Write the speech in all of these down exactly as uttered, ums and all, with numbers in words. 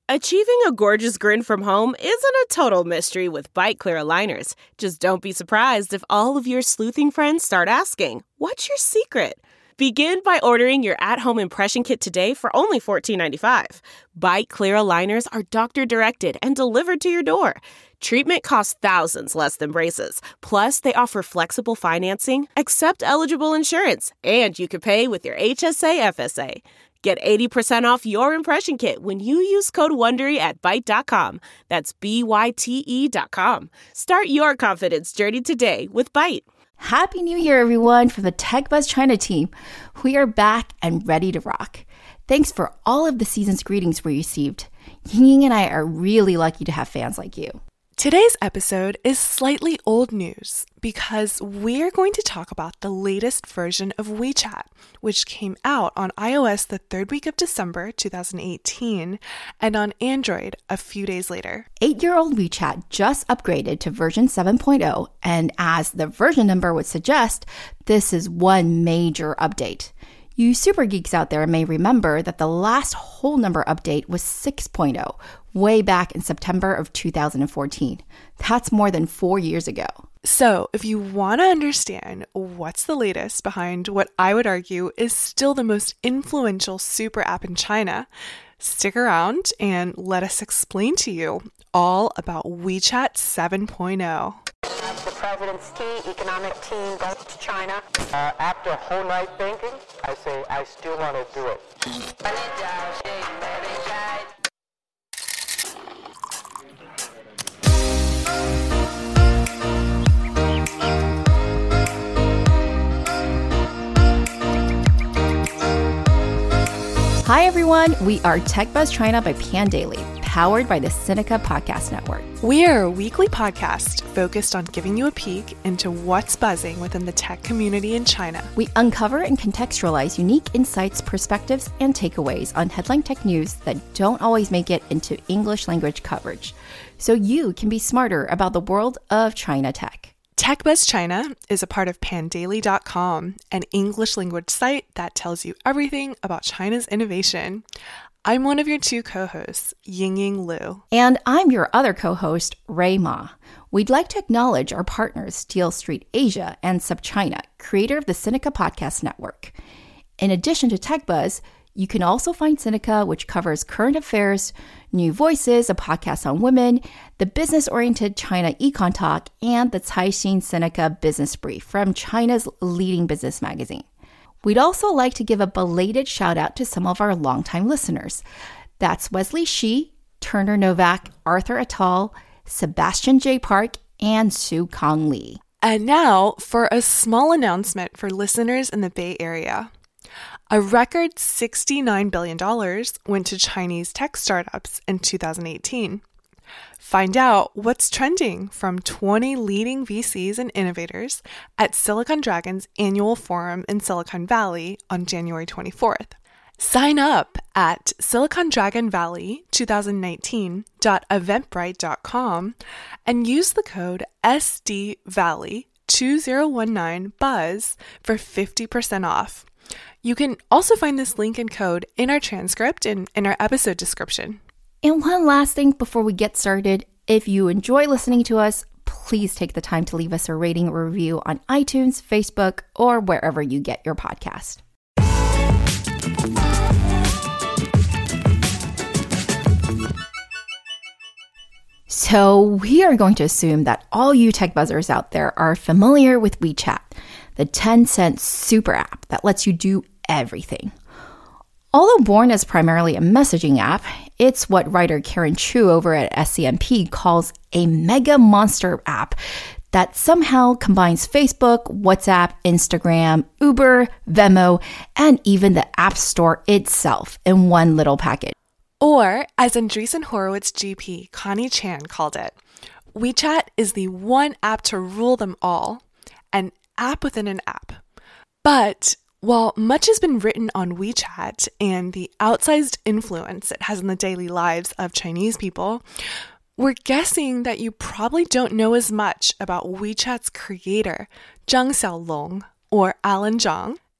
Achieving a gorgeous grin from home isn't a total mystery with Byte Clear aligners. Just don't be surprised if all of your sleuthing friends start asking, "What's your secret?" Begin by ordering your at-home impression kit today for only fourteen ninety-five. Byte Clear aligners are doctor-directed and delivered to your door. Treatment costs thousands less than braces. Plus, they offer flexible financing, accept eligible insurance, and you can pay with your H S A F S A. Get eighty percent off your impression kit when you use code WONDERY at byte dot com. That's B Y T E dot com. Start your confidence journey today with Byte. Happy New Year, everyone, from the TechBuzz China team. We are back and ready to rock. Thanks for all of the season's greetings we received. Ying and I are really lucky to have fans like you. Today's episode is slightly old news because we're going to talk about the latest version of WeChat, which came out on iOS the third week of December two thousand eighteen and on Android a few days later. Eight-year-old WeChat just upgraded to version seven point oh, and as the version number would suggest, this is one major update. You super geeks out there may remember that the last whole number update was six point oh, way back in September of two thousand fourteen. That's more than four years ago. So if you want to understand what's the latest behind what I would argue is still the most influential super app in China, stick around and let us explain to you all about WeChat seven point oh. The president's key economic team goes to China. Uh, after a whole night thinking, I say I still want to do it. Hi, everyone. We are TechBuzz China by Pandaily, powered by the Sinica Podcast Network. We are a weekly podcast focused on giving you a peek into what's buzzing within the tech community in China. We uncover and contextualize unique insights, perspectives, and takeaways on headline tech news that don't always make it into English language coverage, so you can be smarter about the world of China tech. TechBuzz China is a part of pandaily dot com, an English language site that tells you everything about China's innovation. I'm one of your two co-hosts, Yingying Liu. And I'm your other co-host, Ray Ma. We'd like to acknowledge our partners, Steel Street Asia and SubChina, creator of the Sinica Podcast Network. In addition to TechBuzz, you can also find Sinica, which covers current affairs, New Voices, a podcast on women, the business-oriented China Econ Talk, and the Caixin Sinica Business Brief from China's leading business magazine. We'd also like to give a belated shout out to some of our longtime listeners. That's Wesley Shi, Turner Novak, Arthur Attal, Sebastian J. Park, and Su Kong Lee. And now for a small announcement for listeners in the Bay Area. A record sixty-nine billion dollars went to Chinese tech startups in two thousand eighteen. Find out what's trending from twenty leading V Cs and innovators at Silicon Dragon's annual forum in Silicon Valley on January twenty-fourth. Sign up at silicon dragon valley twenty nineteen dot eventbrite dot com and use the code S D Valley two zero one nine buzz for fifty percent off. You can also find this link and code in our transcript and in our episode description. And one last thing before we get started, if you enjoy listening to us, please take the time to leave us a rating or review on iTunes, Facebook, or wherever you get your podcast. So we are going to assume that all you tech buzzers out there are familiar with WeChat, the Tencent super app that lets you do everything. Although born as primarily a messaging app, it's what writer Karen Chu over at S C M P calls a mega monster app that somehow combines Facebook, WhatsApp, Instagram, Uber, Venmo, and even the App Store itself in one little package. Or, as Andreessen Horowitz G P Connie Chan called it, WeChat is the one app to rule them all, an app within an app. But while much has been written on WeChat and the outsized influence it has in the daily lives of Chinese people, we're guessing that you probably don't know as much about WeChat's creator, Zhang Xiaolong, or Alan Zhang.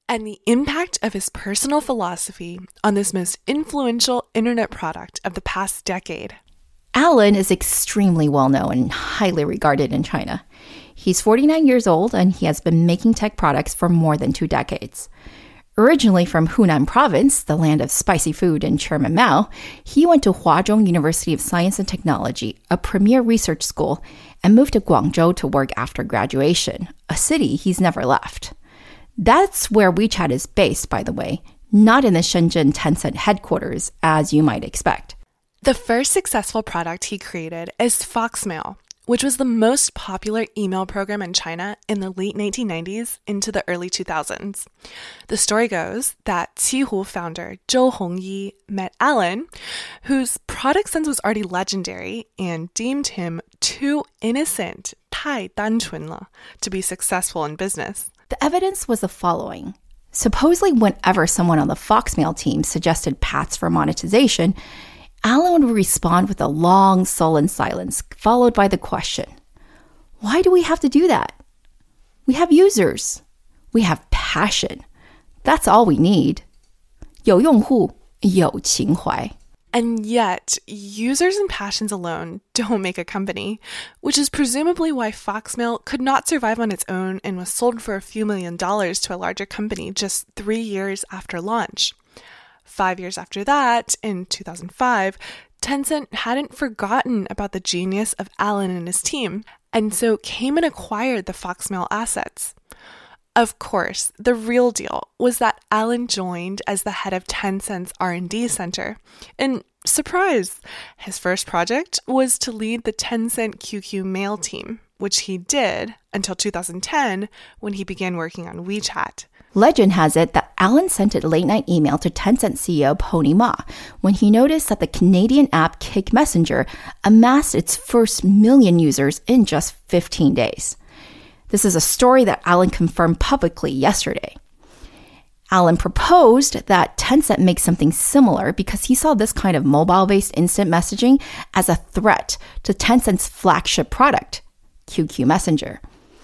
and the impact of his personal philosophy on this most influential internet product of the past decade. Alan is extremely well-known and highly regarded in China. He's forty-nine years old, and he has been making tech products for more than two decades. Originally from Hunan Province, the land of spicy food and Chairman Mao, he went to Huazhong University of Science and Technology, a premier research school, and moved to Guangzhou to work after graduation, a city he's never left. That's where WeChat is based, by the way, not in the Shenzhen Tencent headquarters, as you might expect. The first successful product he created is Foxmail, which was the most popular email program in China in the late nineteen nineties into the early two thousands. The story goes that Qihoo founder Zhou Hongyi met Alan, whose product sense was already legendary, and deemed him too innocent, 太单纯了, to be successful in business. The evidence was the following. Supposedly, whenever someone on the Foxmail team suggested paths for monetization, Alan would respond with a long, sullen silence, followed by the question, why do we have to do that? We have users. We have passion. That's all we need. 有用户,有情怀. And yet, users and passions alone don't make a company, which is presumably why Foxmail could not survive on its own and was sold for a few million dollars to a larger company just three years after launch. Five years after that, in two thousand five, Tencent hadn't forgotten about the genius of Alan and his team, and so came and acquired the Foxmail assets. Of course, the real deal was that Alan joined as the head of Tencent's R and D center. And surprise, his first project was to lead the Tencent Q Q Mail team, which he did until two thousand ten when he began working on WeChat. Legend has it that Alan sent a late-night email to Tencent C E O Pony Ma when he noticed that the Canadian app Kik Messenger amassed its first million users in just fifteen days. This is a story that Alan confirmed publicly yesterday. Alan proposed that Tencent make something similar because he saw this kind of mobile-based instant messaging as a threat to Tencent's flagship product, Q Q Messenger.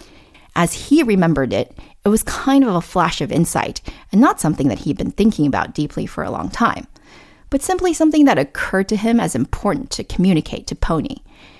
As he remembered it, it was kind of a flash of insight and not something that he'd been thinking about deeply for a long time, but simply something that occurred to him as important to communicate to Pony.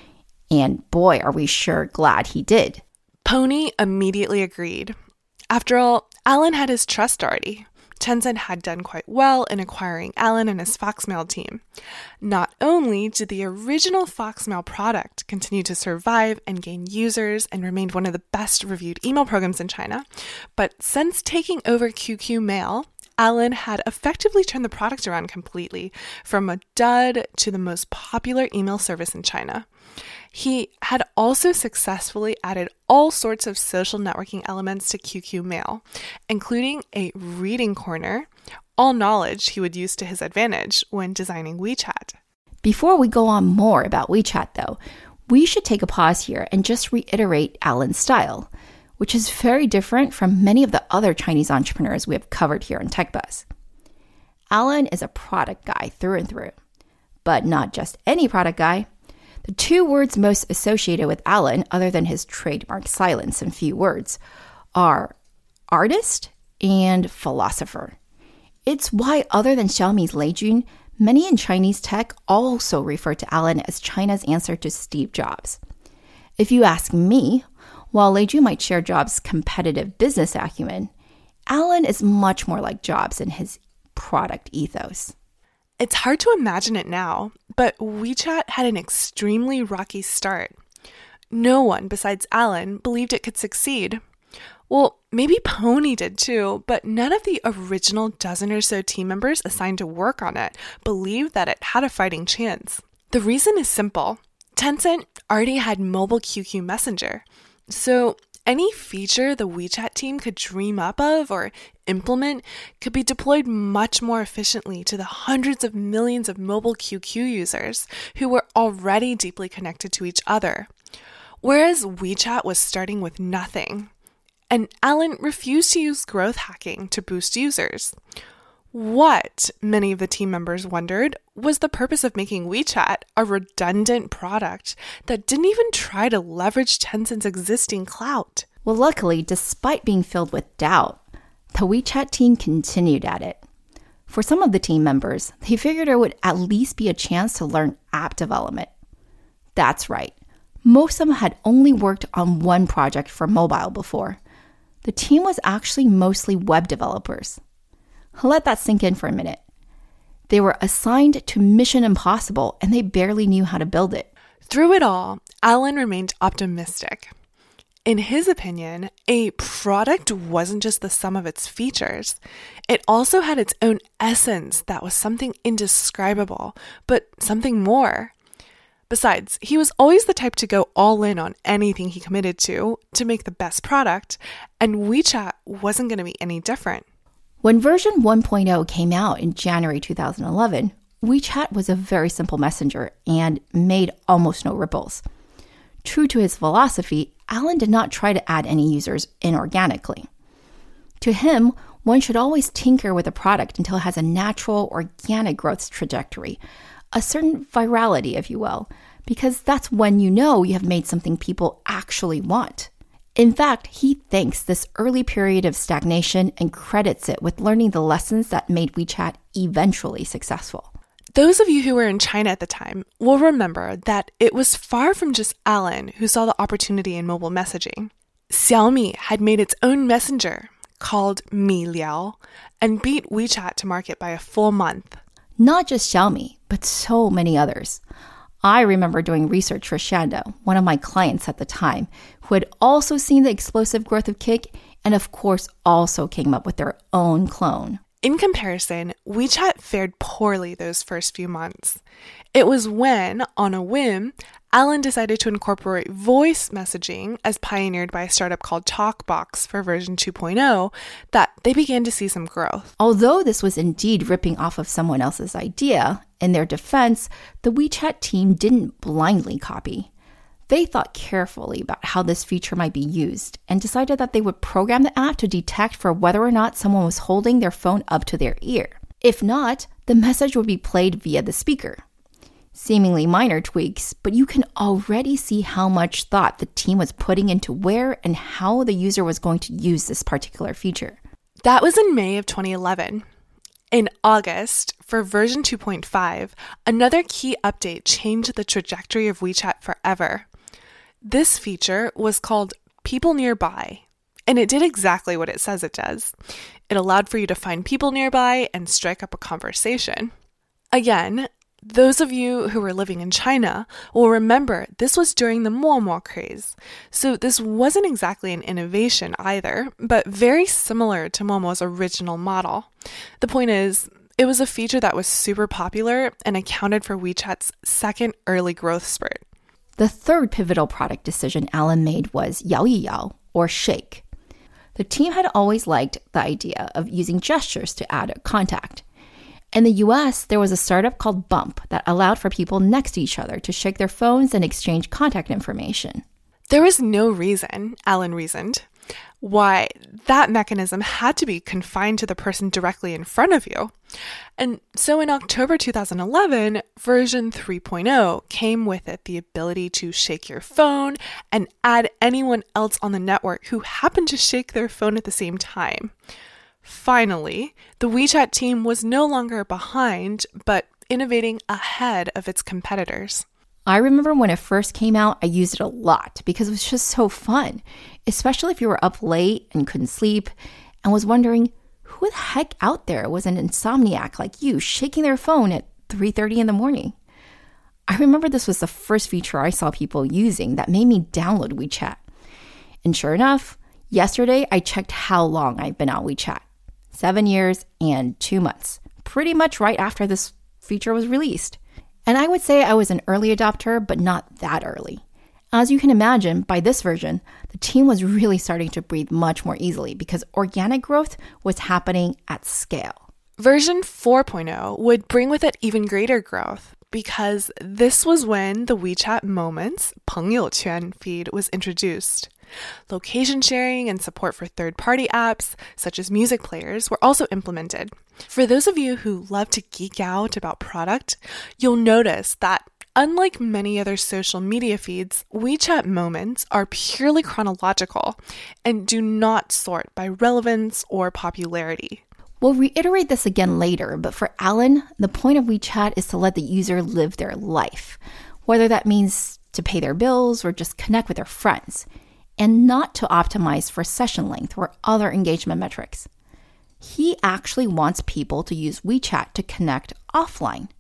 And boy, are we sure glad he did. Pony immediately agreed. After all, Alan had his trust already. Tencent had done quite well in acquiring Alan and his Foxmail team. Not only did the original Foxmail product continue to survive and gain users and remained one of the best reviewed email programs in China, but since taking over Q Q Mail, Alan had effectively turned the product around completely, from a dud to the most popular email service in China. He had also successfully added all sorts of social networking elements to Q Q Mail, including a reading corner, all knowledge he would use to his advantage when designing WeChat. Before we go on more about WeChat, though, we should take a pause here and just reiterate Alan's style, which is very different from many of the other Chinese entrepreneurs we have covered here on TechBuzz. Alan is a product guy through and through, but not just any product guy. The two words most associated with Alan, other than his trademark silence and few words, are artist and philosopher. It's why, other than Xiaomi's Lei Jun, many in Chinese tech also refer to Alan as China's answer to Steve Jobs. If you ask me, while Lei Jun might share Jobs' competitive business acumen, Alan is much more like Jobs in his product ethos. It's hard to imagine it now, but WeChat had an extremely rocky start. No one besides Alan believed it could succeed. Well, maybe Pony did too, but none of the original dozen or so team members assigned to work on it believed that it had a fighting chance. The reason is simple. Tencent already had mobile Q Q Messenger, so any feature the WeChat team could dream up of or implement could be deployed much more efficiently to the hundreds of millions of mobile Q Q users who were already deeply connected to each other. Whereas WeChat was starting with nothing, and Alan refused to use growth hacking to boost users. What, many of the team members wondered, was the purpose of making WeChat a redundant product that didn't even try to leverage Tencent's existing clout? Well, luckily, despite being filled with doubt, the the WeChat team continued at it. For some of the team members, they figured there would at least be a chance to learn app development. That's right. Most of them had only worked on one project for mobile before. The team was actually mostly web developers. Let that sink in for a minute. They were assigned to Mission Impossible and they barely knew how to build it. Through it all, Alan remained optimistic. In his opinion, a product wasn't just the sum of its features. It also had its own essence that was something indescribable, but something more. Besides, he was always the type to go all in on anything he committed to, to make the best product, and WeChat wasn't going to be any different. When version one point oh came out in January two thousand eleven, WeChat was a very simple messenger and made almost no ripples. True to his philosophy, Alan did not try to add any users inorganically. To him, one should always tinker with a product until it has a natural, organic growth trajectory, a certain virality, if you will, because that's when you know you have made something people actually want. In fact, he thanks this early period of stagnation and credits it with learning the lessons that made WeChat eventually successful. Those of you who were in China at the time will remember that it was far from just Alan who saw the opportunity in mobile messaging. Xiaomi had made its own messenger called Mi Liao and beat WeChat to market by a full month. Not just Xiaomi, but so many others. I remember doing research for Shando, one of my clients at the time, who had also seen the explosive growth of Kik and of course also came up with their own clone. In comparison, WeChat fared poorly those first few months. It was when, on a whim, Alan decided to incorporate voice messaging as pioneered by a startup called TalkBox for version two point oh that they began to see some growth. Although this was indeed ripping off of someone else's idea, in their defense, the WeChat team didn't blindly copy. They thought carefully about how this feature might be used and decided that they would program the app to detect for whether or not someone was holding their phone up to their ear. If not, the message would be played via the speaker. Seemingly minor tweaks, but you can already see how much thought the team was putting into where and how the user was going to use this particular feature. That was in May of twenty eleven. In August, for version two point five, another key update changed the trajectory of WeChat forever. This feature was called People Nearby, and it did exactly what it says it does. It allowed for you to find people nearby and strike up a conversation. Again, those of you who were living in China will remember this was during the Momo craze, so this wasn't exactly an innovation either, but very similar to Momo's original model. The point is, it was a feature that was super popular and accounted for WeChat's second early growth spurt. The third pivotal product decision Alan made was Yao Yi Yao, or Shake. The team had always liked the idea of using gestures to add a contact. In the U S, there was a startup called Bump that allowed for people next to each other to shake their phones and exchange contact information. There was no reason, Alan reasoned, why that mechanism had to be confined to the person directly in front of you. And so in October two thousand eleven, version three point oh came with it the ability to shake your phone and add anyone else on the network who happened to shake their phone at the same time. Finally, the WeChat team was no longer behind, but innovating ahead of its competitors. I remember when it first came out, I used it a lot because it was just so fun, especially if you were up late and couldn't sleep and was wondering who the heck out there was an insomniac like you shaking their phone at three thirty in the morning. I remember this was the first feature I saw people using that made me download WeChat. And sure enough, yesterday I checked how long I've been on WeChat. Seven years and two months, pretty much right after this feature was released. And I would say I was an early adopter, but not that early. As you can imagine, by this version, the team was really starting to breathe much more easily because organic growth was happening at scale. Version four point oh would bring with it even greater growth because this was when the WeChat Moments 朋友圈 feed was introduced. Location sharing and support for third-party apps, such as music players, were also implemented. For those of you who love to geek out about product, you'll notice that Unlike many other social media feeds, WeChat Moments are purely chronological and do not sort by relevance or popularity. We'll reiterate this again later, but for Alan, the point of WeChat is to let the user live their life, whether that means to pay their bills or just connect with their friends, and not to optimize for session length or other engagement metrics. He actually wants people to use WeChat to connect offline.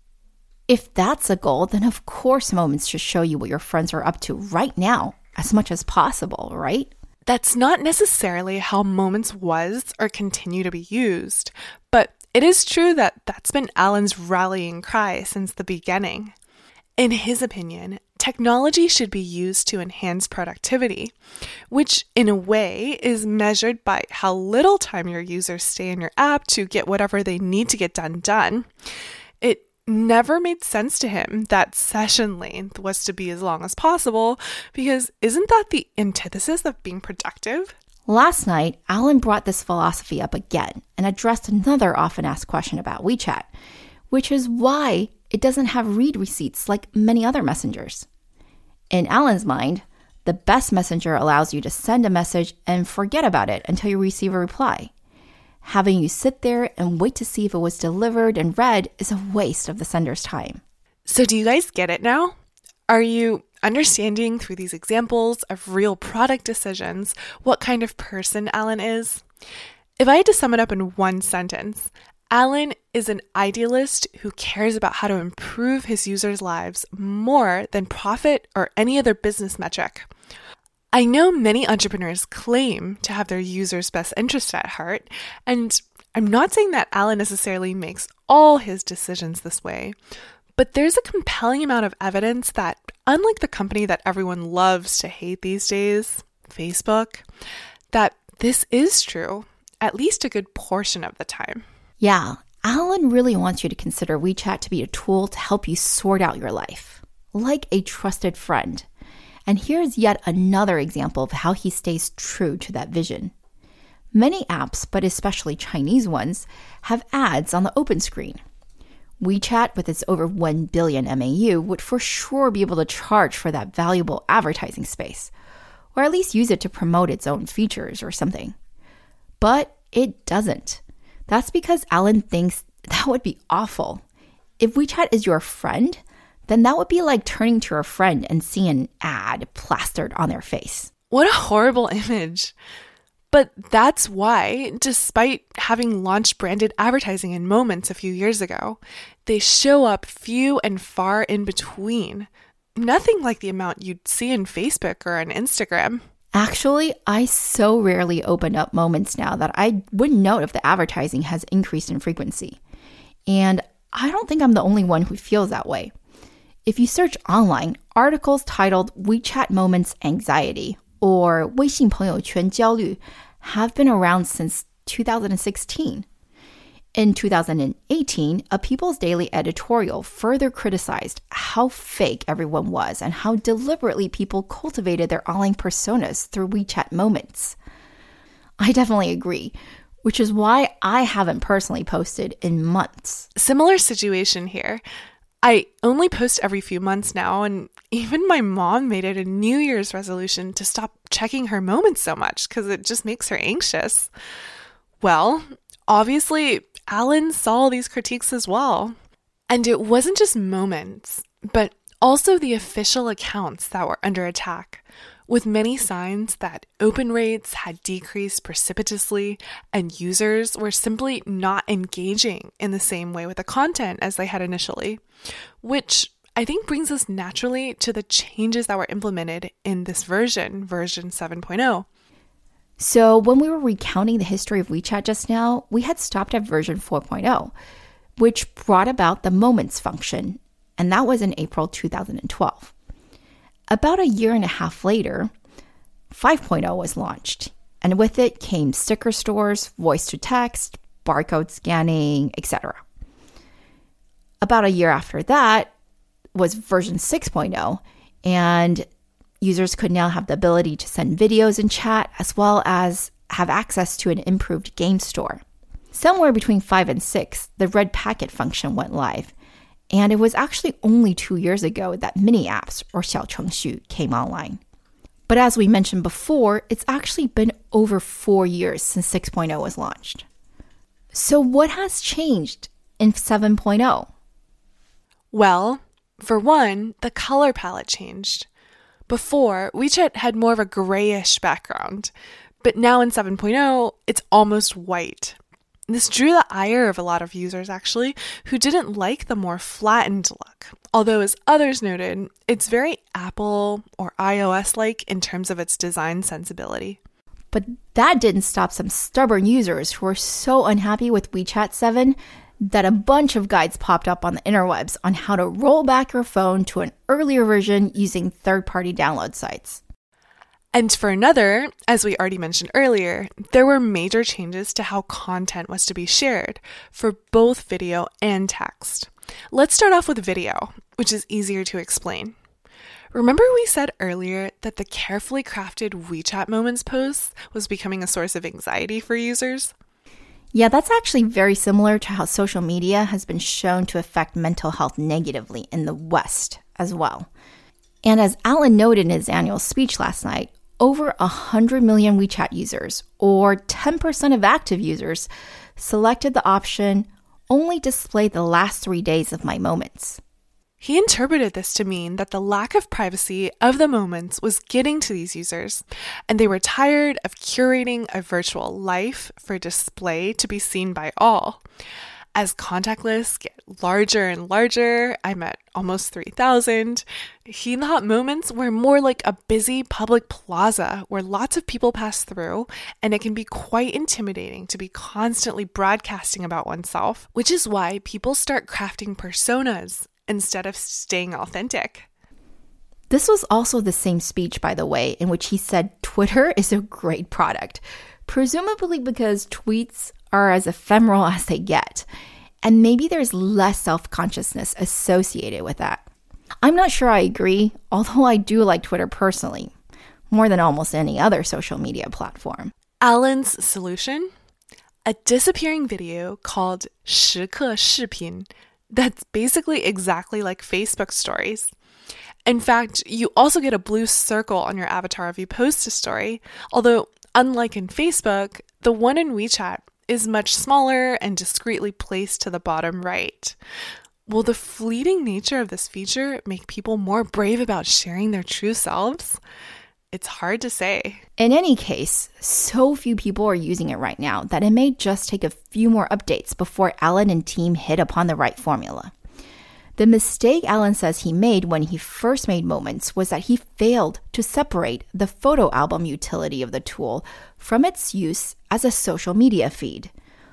If that's a goal, then of course Moments should show you what your friends are up to right now, as much as possible, right? That's not necessarily how Moments was or continue to be used, but it is true that that's been Alan's rallying cry since the beginning. In his opinion, technology should be used to enhance productivity, which in a way is measured by how little time your users stay in your app to get whatever they need to get done done. It never made sense to him that session length was to be as long as possible, because isn't that the antithesis of being productive? Last night, Alan brought this philosophy up again and addressed another often asked question about WeChat, which is why it doesn't have read receipts like many other messengers. In Alan's mind, the best messenger allows you to send a message and forget about it until you receive a reply. Having you sit there and wait to see if it was delivered and read is a waste of the sender's time. So do you guys get it now? Are you understanding through these examples of real product decisions what kind of person Alan is? If I had to sum it up in one sentence, Alan is an idealist who cares about how to improve his users' lives more than profit or any other business metric. I know many entrepreneurs claim to have their users' best interest at heart, and I'm not saying that Alan necessarily makes all his decisions this way, but there's a compelling amount of evidence that, unlike the company that everyone loves to hate these days, Facebook, that this is true, at least a good portion of the time. Yeah, Alan really wants you to consider WeChat to be a tool to help you sort out your life, like a trusted friend. And here's yet another example of how he stays true to that vision. Many apps, but especially Chinese ones, have ads on the open screen. WeChat, with its over one billion M A U, would for sure be able to charge for that valuable advertising space, or at least use it to promote its own features or something. But it doesn't. That's because Alan thinks that would be awful. If WeChat is your friend, then that would be like turning to your friend and seeing an ad plastered on their face. What a horrible image. But that's why, despite having launched branded advertising in Moments a few years ago, they show up few and far in between. Nothing like the amount you'd see in Facebook or on Instagram. Actually, I so rarely open up Moments now that I wouldn't know if the advertising has increased in frequency. And I don't think I'm the only one who feels that way. If you search online, articles titled WeChat Moments Anxiety or 微信朋友圈焦虑 have been around since two thousand sixteen. In two thousand eighteen, a People's Daily editorial further criticized how fake everyone was and how deliberately people cultivated their online personas through WeChat Moments. I definitely agree, which is why I haven't personally posted in months. Similar situation here. I only post every few months now, and even my mom made it a New Year's resolution to stop checking her Moments so much because it just makes her anxious. Well, obviously, Alan saw these critiques as well. And it wasn't just Moments, but also the official accounts that were under attack, with many signs that open rates had decreased precipitously and users were simply not engaging in the same way with the content as they had initially, which I think brings us naturally to the changes that were implemented in this version, version seven point oh. So when we were recounting the history of WeChat just now, we had stopped at version four point oh, which brought about the Moments function, and that was in April two thousand twelve. About a year and a half later, five point oh was launched, and with it came sticker stores, voice-to-text, barcode scanning, et cetera. About a year after that was version six point oh, and users could now have the ability to send videos and chat, as well as have access to an improved game store. Somewhere between five and six, the red packet function went live, And it was actually only two years ago that mini apps, or 小程序, came online. But as we mentioned before, it's actually been over four years since six point oh was launched. So what has changed in seven point oh? Well, for one, the color palette changed. Before, WeChat had more of a grayish background, but now in seven point oh, it's almost white. This drew the ire of a lot of users, actually, who didn't like the more flattened look. Although, as others noted, it's very Apple or iOS-like in terms of its design sensibility. But that didn't stop some stubborn users who were so unhappy with WeChat seven that a bunch of guides popped up on the interwebs on how to roll back your phone to an earlier version using third-party download sites. And for another, as we already mentioned earlier, there were major changes to how content was to be shared for both video and text. Let's start off with video, which is easier to explain. Remember we said earlier that the carefully crafted WeChat Moments posts was becoming a source of anxiety for users? Yeah, that's actually very similar to how social media has been shown to affect mental health negatively in the West as well. And as Alan noted in his annual speech last night, over one hundred million WeChat users, or ten percent of active users, selected the option, only display the last three days of my moments. He interpreted this to mean that the lack of privacy of the moments was getting to these users, and they were tired of curating a virtual life for display to be seen by all. As contact lists get larger and larger, I'm at almost three thousand, he thought moments were more like a busy public plaza where lots of people pass through, and it can be quite intimidating to be constantly broadcasting about oneself, which is why people start crafting personas instead of staying authentic. This was also the same speech, by the way, in which he said Twitter is a great product, presumably because tweets are as ephemeral as they get, and maybe there's less self-consciousness associated with that. I'm not sure I agree, although I do like Twitter personally, more than almost any other social media platform. Alan's solution? A disappearing video called 时刻视频 that's basically exactly like Facebook stories. In fact, you also get a blue circle on your avatar if you post a story, although unlike in Facebook, the one in WeChat is much smaller and discreetly placed to the bottom right. Will the fleeting nature of this feature make people more brave about sharing their true selves? It's hard to say. In any case, so few people are using it right now that it may just take a few more updates before Alan and team hit upon the right formula. The mistake Alan says he made when he first made Moments was that he failed to separate the photo album utility of the tool from its use as a social media feed.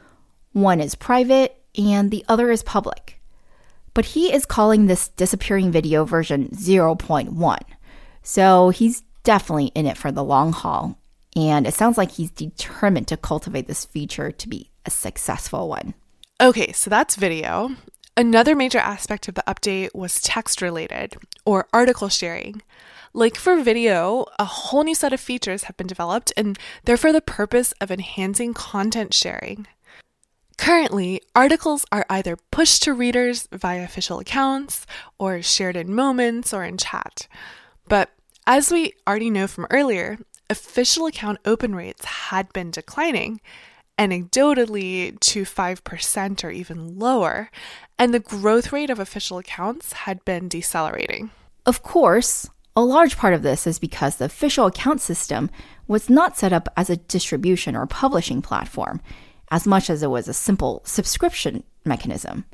One is private and the other is public. But he is calling this disappearing video version zero point one. So he's definitely in it for the long haul. And it sounds like he's determined to cultivate this feature to be a successful one. Okay, so that's video. Another major aspect of the update was text-related, or article sharing. Like for video, a whole new set of features have been developed, and they're for the purpose of enhancing content sharing. Currently, articles are either pushed to readers via official accounts, or shared in Moments or in chat. But as we already know from earlier, official account open rates had been declining, anecdotally to five percent or even lower, and the growth rate of official accounts had been decelerating. Of course, a large part of this is because the official account system was not set up as a distribution or publishing platform, as much as it was a simple subscription mechanism.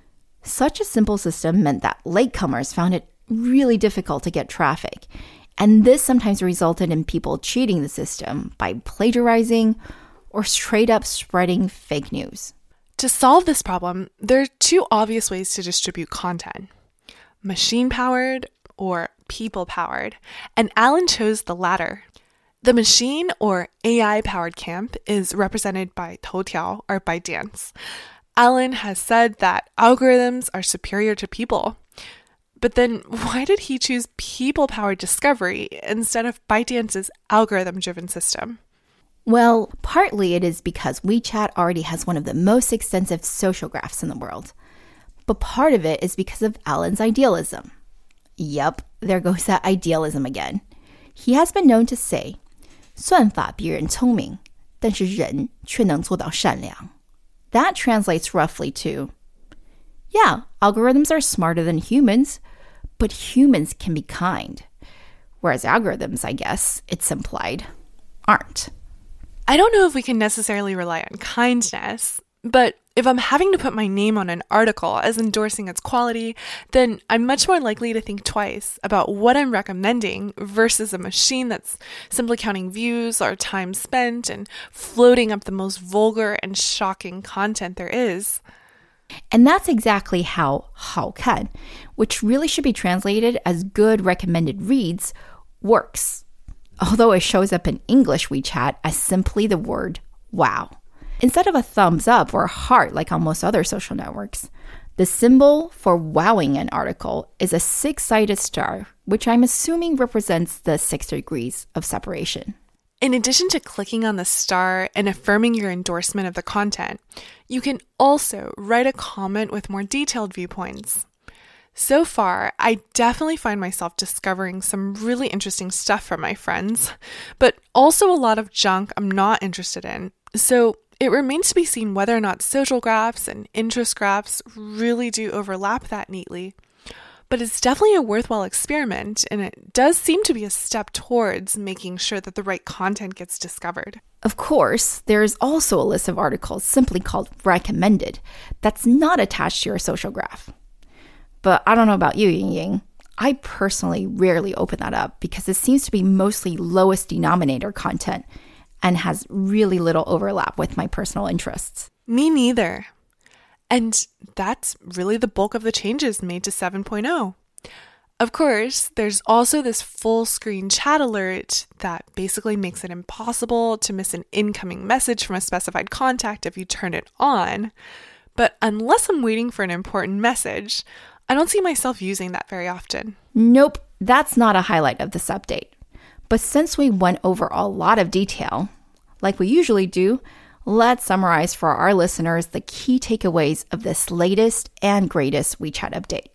Such a simple system meant that latecomers found it really difficult to get traffic, and this sometimes resulted in people cheating the system by plagiarizing or straight up spreading fake news. To solve this problem, there are two obvious ways to distribute content: machine-powered or people-powered, and Alan chose the latter. The machine or A I-powered camp is represented by Toutiao or ByteDance. Alan has said that algorithms are superior to people. But then why did he choose people-powered discovery instead of ByteDance's algorithm-driven system? Well, partly it is because WeChat already has one of the most extensive social graphs in the world. But part of it is because of Alan's idealism. Yup, there goes that idealism again. He has been known to say, 算法比人聪明，但是人却能做到善良. That translates roughly to, yeah, algorithms are smarter than humans, but humans can be kind. Whereas algorithms, I guess, it's implied, aren't. I don't know if we can necessarily rely on kindness, but if I'm having to put my name on an article as endorsing its quality, then I'm much more likely to think twice about what I'm recommending versus a machine that's simply counting views or time spent and floating up the most vulgar and shocking content there is. And that's exactly how 好看, which really should be translated as good recommended reads, works. Although it shows up in English WeChat as simply the word wow. Instead of a thumbs up or a heart like on most other social networks, the symbol for wowing an article is a six-sided star, which I'm assuming represents the six degrees of separation. In addition to clicking on the star and affirming your endorsement of the content, you can also write a comment with more detailed viewpoints. So far, I definitely find myself discovering some really interesting stuff from my friends, but also a lot of junk I'm not interested in. So it remains to be seen whether or not social graphs and interest graphs really do overlap that neatly. But it's definitely a worthwhile experiment, and it does seem to be a step towards making sure that the right content gets discovered. Of course, there's also a list of articles simply called recommended that's not attached to your social graph. But I don't know about you, Ying Ying. I personally rarely open that up because it seems to be mostly lowest denominator content and has really little overlap with my personal interests. Me neither. And that's really the bulk of the changes made to seven point oh. Of course, there's also this full screen chat alert that basically makes it impossible to miss an incoming message from a specified contact if you turn it on. But unless I'm waiting for an important message, I don't see myself using that very often. Nope, that's not a highlight of this update. But since we went over a lot of detail, like we usually do, let's summarize for our listeners the key takeaways of this latest and greatest WeChat update.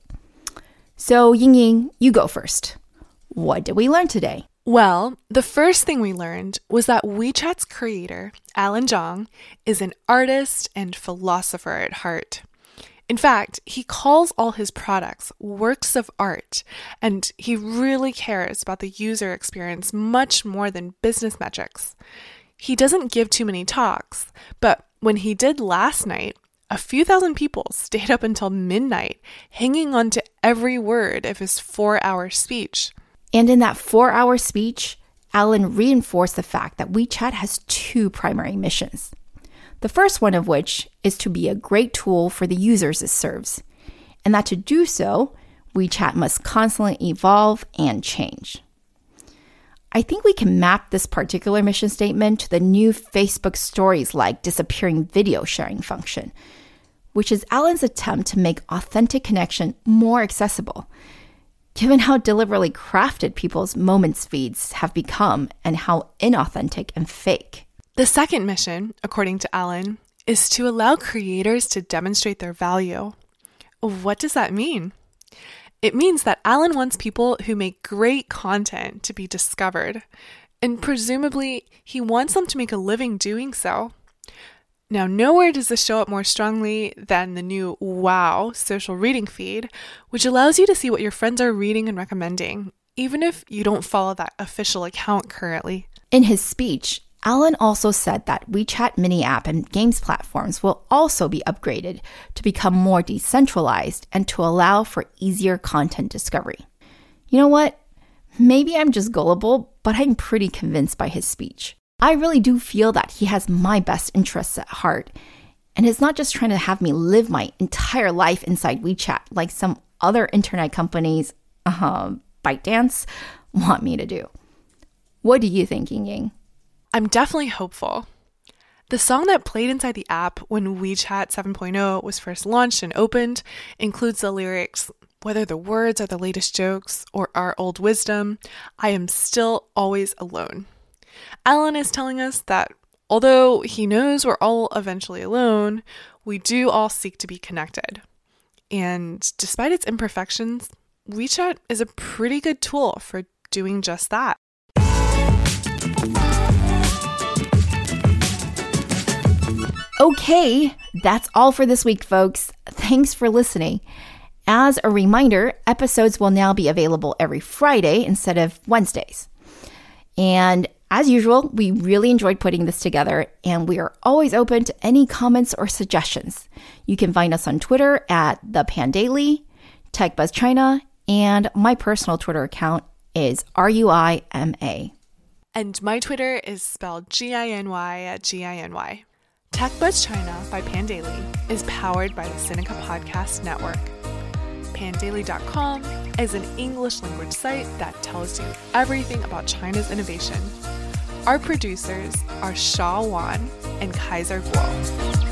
So, Ying Ying, you go first. What did we learn today? Well, the first thing we learned was that WeChat's creator, Alan Zhang, is an artist and philosopher at heart. In fact, he calls all his products works of art, and he really cares about the user experience much more than business metrics. He doesn't give too many talks, but when he did last night, a few thousand people stayed up until midnight, hanging on to every word of his four-hour speech. And in that four-hour speech, Alan reinforced the fact that WeChat has two primary missions. The first one of which is to be a great tool for the users it serves, and that to do so, WeChat must constantly evolve and change. I think we can map this particular mission statement to the new Facebook Stories-like disappearing video sharing function, which is Alan's attempt to make authentic connection more accessible, given how deliberately crafted people's Moments feeds have become and how inauthentic and fake. The second mission, according to Alan, is to allow creators to demonstrate their value. What does that mean? It means that Alan wants people who make great content to be discovered, and presumably he wants them to make a living doing so. Now, nowhere does this show up more strongly than the new Wow social reading feed, which allows you to see what your friends are reading and recommending, even if you don't follow that official account currently. In his speech, Alan also said that WeChat mini app and games platforms will also be upgraded to become more decentralized and to allow for easier content discovery. You know what? Maybe I'm just gullible, but I'm pretty convinced by his speech. I really do feel that he has my best interests at heart and is not just trying to have me live my entire life inside WeChat like some other internet companies, uh, ByteDance, want me to do. What do you think, Ying Ying? I'm definitely hopeful. The song that played inside the app when WeChat seven point oh was first launched and opened includes the lyrics, whether the words are the latest jokes or our old wisdom, I am still always alone. Alan is telling us that although he knows we're all eventually alone, we do all seek to be connected. And despite its imperfections, WeChat is a pretty good tool for doing just that. Okay, that's all for this week, folks. Thanks for listening. As a reminder, episodes will now be available every Friday instead of Wednesdays. And as usual, we really enjoyed putting this together, and we are always open to any comments or suggestions. You can find us on Twitter at The Pandaily, TechBuzzChina, and my personal Twitter account is R U I M A. And my Twitter is spelled G I N Y at G I N Y. TechBuzzChina by Pandaily is powered by the Sinica Podcast Network. Pandaily dot com is an English language site that tells you everything about China's innovation. Our producers are Shaw Wan and Kaiser Guo.